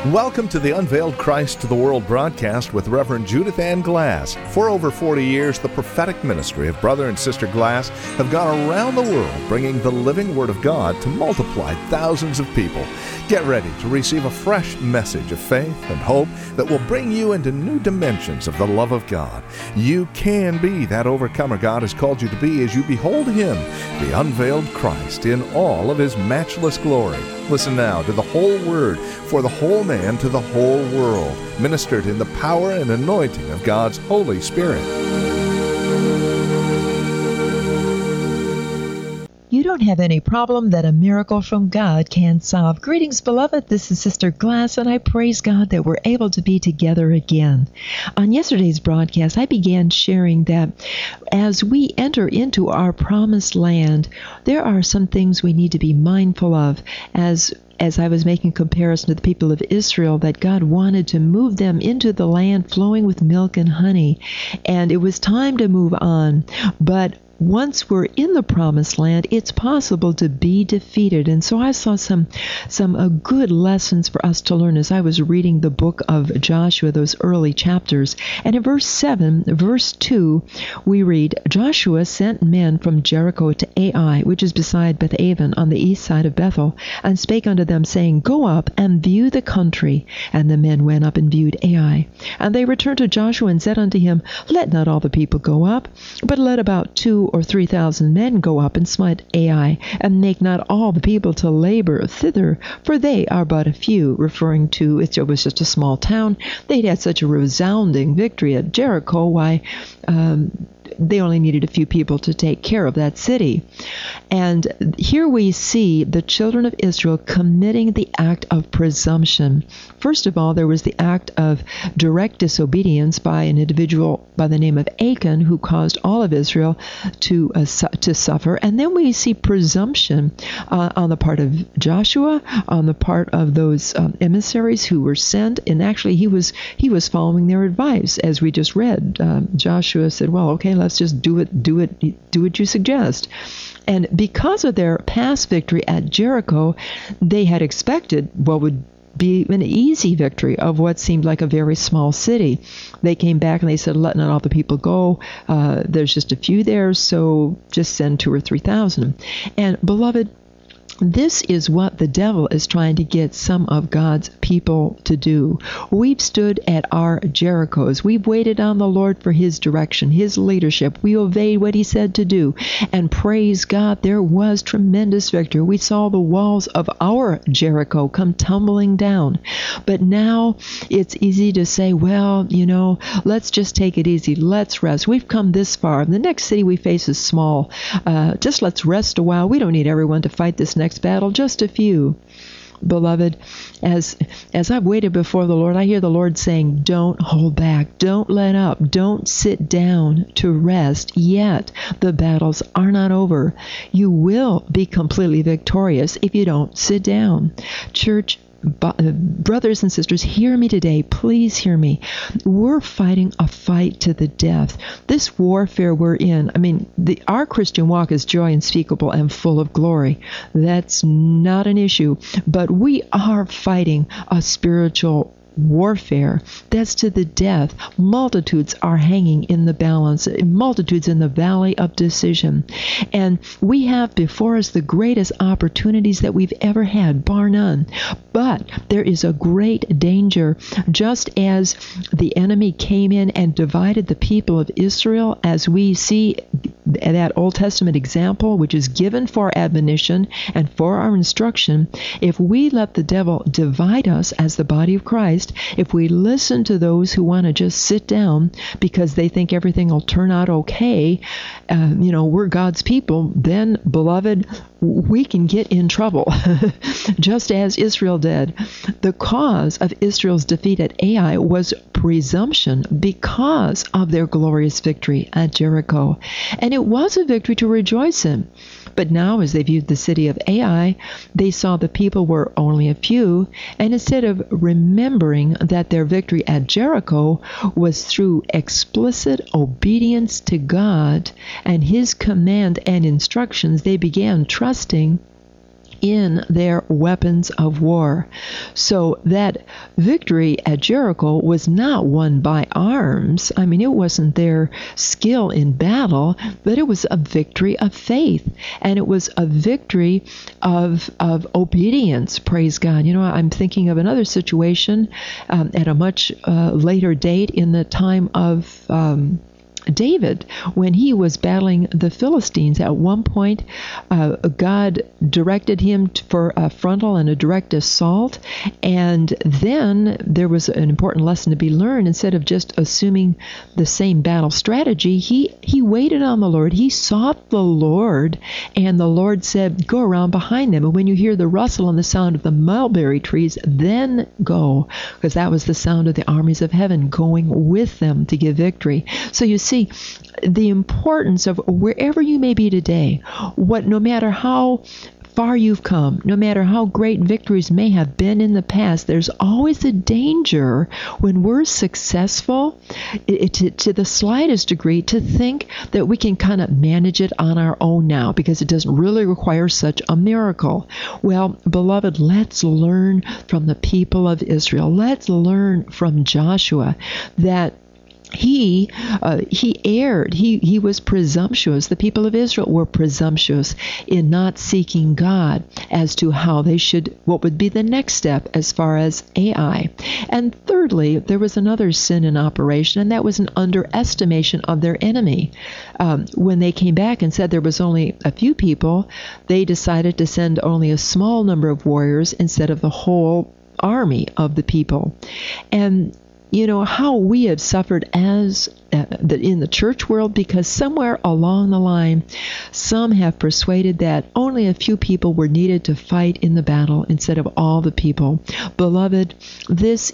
Welcome to the Unveiled Christ to the World broadcast with Reverend Judith Ann Glass. For over 40 years, the prophetic ministry of Brother and Sister Glass have gone around the world bringing the living Word of God to multiply thousands of people. Get ready to receive a fresh message of faith and hope that will bring you into new dimensions of the love of God. You can be that overcomer God has called you to be as you behold Him, the unveiled Christ, in all of His matchless glory. Listen now to the whole Word for the whole man to the whole world, ministered in the power and anointing of God's Holy Spirit. You don't have any problem that a miracle from God can't solve. Greetings, beloved. This is Sister Glass, and I praise God that we're able to be together again. On yesterday's broadcast, I began sharing that as we enter into our promised land, there are some things we need to be mindful of as I was making comparison to the people of Israel, that God wanted to move them into the land flowing with milk and honey. And it was time to move on. But once we're in the promised land, it's possible to be defeated. And so I saw some good lessons for us to learn as I was reading the book of Joshua, those early chapters. And in verse 2, we read, Joshua sent men from Jericho to Ai, which is beside Bethaven on the east side of Bethel, and spake unto them, saying, Go up and view the country. And the men went up and viewed Ai. And they returned to Joshua and said unto him, Let not all the people go up, but let about 2,000 or 3,000 men go up and smite Ai, and make not all the people to labor thither, for they are but a few, referring to it was just a small town. They'd had such a resounding victory at Jericho, why they only needed a few people to take care of that city. And here we see the children of Israel committing the act of presumption. First of all, there was the act of direct disobedience by an individual by the name of Achan, who caused all of Israel to suffer. And then we see presumption on the part of Joshua, on the part of those emissaries who were sent. And actually, he was following their advice, as we just read. Joshua said, "Well, okay, let's just do what you suggest." And because of their past victory at Jericho, they had expected what would be an easy victory of what seemed like a very small city. They came back and they said, let not all the people go. There's just a few there, so just send 2,000 or 3,000. And beloved, this is what the devil is trying to get some of God's people to do. We've stood at our Jerichos. We've waited on the Lord for His direction, His leadership. We obeyed what He said to do. And praise God, there was tremendous victory. We saw the walls of our Jericho come tumbling down. But now it's easy to say, well, let's just take it easy. Let's rest. We've come this far. The next city we face is small. Just let's rest a while. We don't need everyone to fight this next battle, just a few. Beloved, as I've waited before the Lord, I hear the Lord saying, don't hold back, don't let up, don't sit down to rest yet. The battles are not over. You will be completely victorious if you don't sit down. Church, brothers and sisters, hear me today. Please hear me. We're fighting a fight to the death. This warfare we're in, our Christian walk is joy unspeakable and full of glory. That's not an issue. But we are fighting a spiritual warfare that's to the death. Multitudes are hanging in the balance, multitudes in the valley of decision. And we have before us the greatest opportunities that we've ever had, bar none. But there is a great danger, just as the enemy came in and divided the people of Israel, as we see that Old Testament example, which is given for admonition and for our instruction. If we let the devil divide us as the body of Christ, if we listen to those who want to just sit down because they think everything will turn out okay, we're God's people, then, beloved, we can get in trouble, just as Israel did. The cause of Israel's defeat at Ai was presumption because of their glorious victory at Jericho. And it was a victory to rejoice in. But now, as they viewed the city of Ai, they saw the people were only a few, and instead of remembering that their victory at Jericho was through explicit obedience to God and His command and instructions, they began trusting in their weapons of war. So that victory at Jericho was not won by arms. I mean, it wasn't their skill in battle, but it was a victory of faith, and it was a victory of obedience. Praise God. You know, I'm thinking of another situation at a much later date in the time of David, when he was battling the Philistines. At one point, God directed him for a frontal and a direct assault, and then there was an important lesson to be learned. Instead of just assuming the same battle strategy, he waited on the Lord. He sought the Lord, and the Lord said, go around behind them, and when you hear the rustle and the sound of the mulberry trees, then go, because that was the sound of the armies of heaven going with them to give victory. So you see the importance of wherever you may be today, no matter how far you've come, no matter how great victories may have been in the past, there's always a danger when we're successful, to the slightest degree, to think that we can kind of manage it on our own now, because it doesn't really require such a miracle. Well, beloved, let's learn from the people of Israel. Let's learn from Joshua that he erred. He was presumptuous. The people of Israel were presumptuous in not seeking God as to how they should, what would be the next step as far as AI. And thirdly, there was another sin in operation, and that was an underestimation of their enemy. When they came back and said there was only a few people, they decided to send only a small number of warriors instead of the whole army of the people. And you know how we have suffered as in the church world, because somewhere along the line, some have persuaded that only a few people were needed to fight in the battle instead of all the people. Beloved, this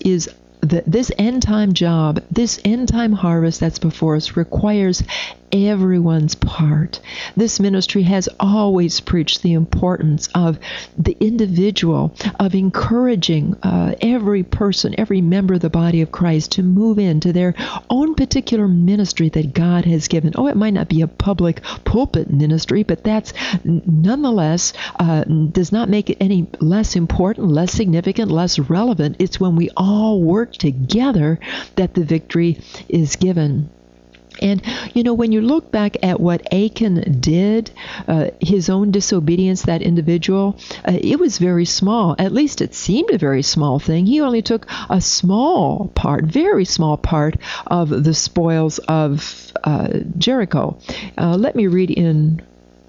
end time job, this end time harvest that's before us requires everyone's part. This ministry has always preached the importance of the individual, of encouraging every person, every member of the body of Christ to move into their own particular ministry that God has given. Oh, it might not be a public pulpit ministry, but that's nonetheless does not make it any less important, less significant, less relevant. It's when we all work together that the victory is given. And, you know, when you look back at what Achan did, his own disobedience, that individual, it was very small. At least it seemed a very small thing. He only took a small part, very small part of the spoils of Jericho. Let me read in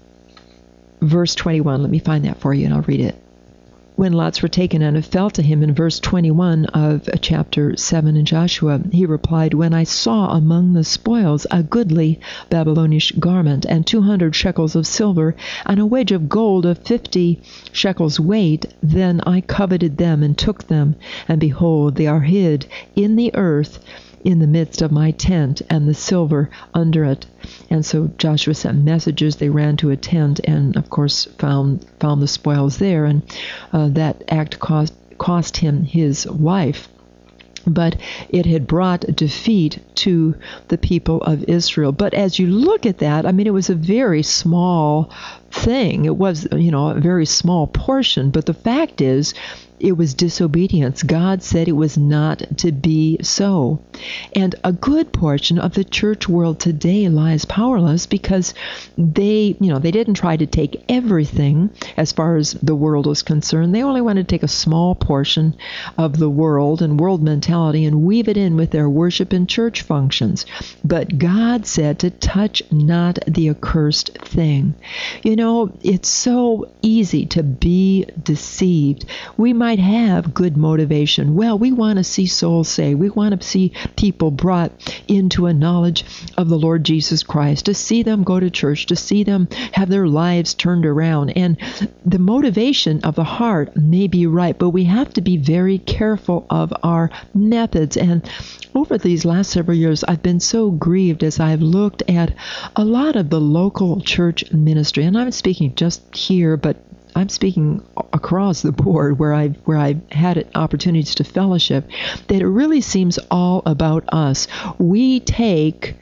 verse 21. Let me find that for you, and I'll read it. When lots were taken, and it fell to him in verse 21 of chapter 7 in Joshua, he replied, when I saw among the spoils a goodly Babylonish garment, and 200 shekels of silver, and a wedge of gold of 50 shekels weight, then I coveted them and took them, and behold, they are hid in the earth in the midst of my tent, and the silver under it. And so Joshua sent messengers. They ran to a tent and, of course, found the spoils there. And that act cost him his life. But it had brought defeat to the people of Israel. But as you look at that, I mean, it was a very small thing. It was, a very small portion. But the fact is, it was disobedience. God said it was not to be so. And a good portion of the church world today lies powerless because they didn't try to take everything as far as the world was concerned. They only wanted to take a small portion of the world and world mentality and weave it in with their worship and church functions. But God said to touch not the accursed thing. It's so easy to be deceived. We might have good motivation. Well, we want to see souls saved. We want to see people brought into a knowledge of the Lord Jesus Christ, to see them go to church, to see them have their lives turned around. And the motivation of the heart may be right, but we have to be very careful of our methods. And over these last several years, I've been so grieved as I've looked at a lot of the local church ministry. And I'm speaking just here, but I'm speaking across the board where I've had opportunities to fellowship, that it really seems all about us. We take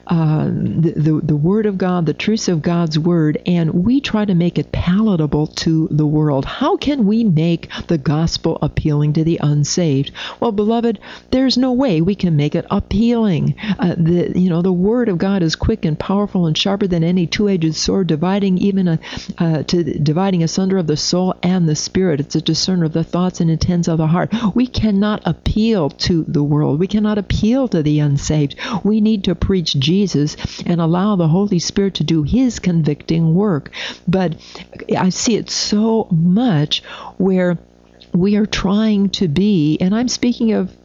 the Word of God, the truths of God's Word, and we try to make it palatable to the world. How can we make the gospel appealing to the unsaved? Well, beloved, there's no way we can make it appealing. The Word of God is quick and powerful and sharper than any two-edged sword, dividing asunder of the soul and the spirit. It's a discerner of the thoughts and intents of the heart. We cannot appeal to the world. We cannot appeal to the unsaved. We need to preach Jesus and allow the Holy Spirit to do His convicting work. But I see it so much where we are trying to be, and I'm speaking of,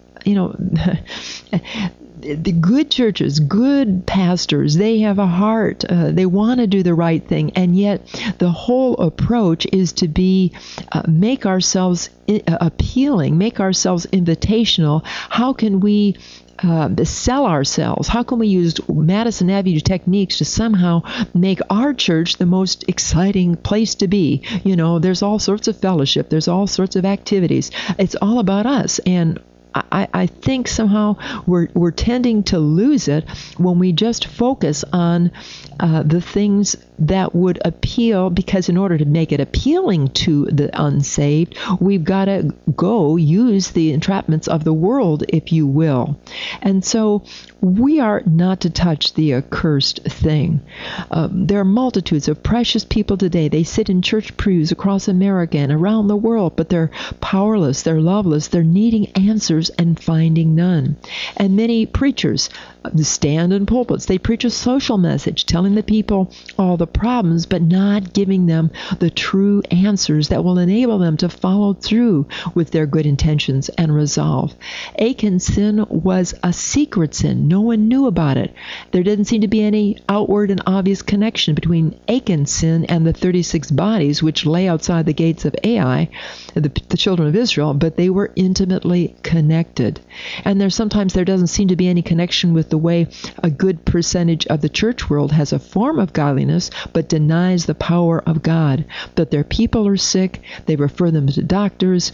the good churches, good pastors, they have a heart. They want to do the right thing, and yet the whole approach is to make ourselves appealing, make ourselves invitational. How can we sell ourselves? How can we use Madison Avenue techniques to somehow make our church the most exciting place to be? There's all sorts of fellowship. There's all sorts of activities. It's all about us. And I think somehow we're tending to lose it when we just focus on the things that would appeal, because in order to make it appealing to the unsaved, we've got to go use the entrapments of the world, if you will. And so we are not to touch the accursed thing. There are multitudes of precious people today. They sit in church pews across America and around the world, but they're powerless, they're loveless, they're needing answers and finding none. And many preachers stand in pulpits. They preach a social message, telling the people all the problems, but not giving them the true answers that will enable them to follow through with their good intentions and resolve. Achan's sin was a secret sin. No one knew about it. There didn't seem to be any outward and obvious connection between Achan's sin and the 36 bodies which lay outside the gates of Ai, the children of Israel, but they were intimately connected. And sometimes there doesn't seem to be any connection with the way a good percentage of the church world has a form of godliness but denies the power of God. That their people are sick, they refer them to doctors.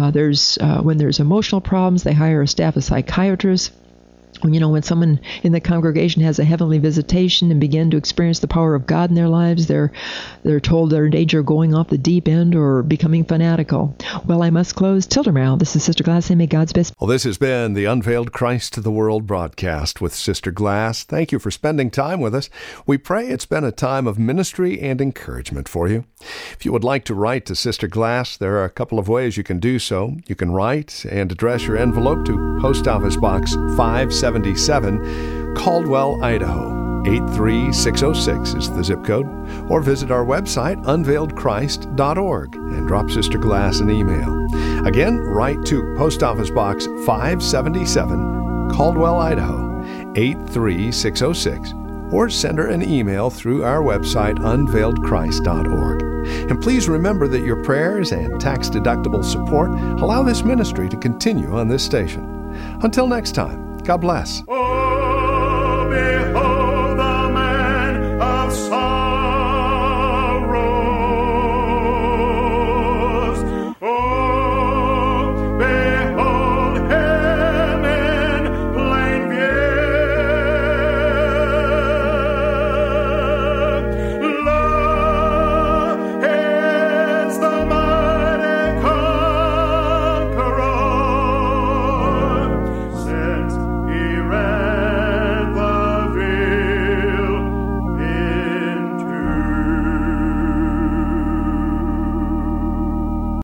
When there's emotional problems, they hire a staff of psychiatrists. When someone in the congregation has a heavenly visitation and begin to experience the power of God in their lives, they're told they're in danger of going off the deep end or becoming fanatical. Well, I must close. Till tomorrow, this is Sister Glass, and may God's best. Well, this has been the Unveiled Christ to the World broadcast with Sister Glass. Thank you for spending time with us. We pray it's been a time of ministry and encouragement for you. If you would like to write to Sister Glass, there are a couple of ways you can do so. You can write and address your envelope to Post Office Box 577, Caldwell, Idaho. 83606 is the zip code, or visit our website, unveiledchrist.org, and drop Sister Glass an email. Again, write to Post Office Box 577, Caldwell, Idaho, 83606, or send her an email through our website, unveiledchrist.org. And please remember that your prayers and tax-deductible support allow this ministry to continue on this station. Until next time, God bless.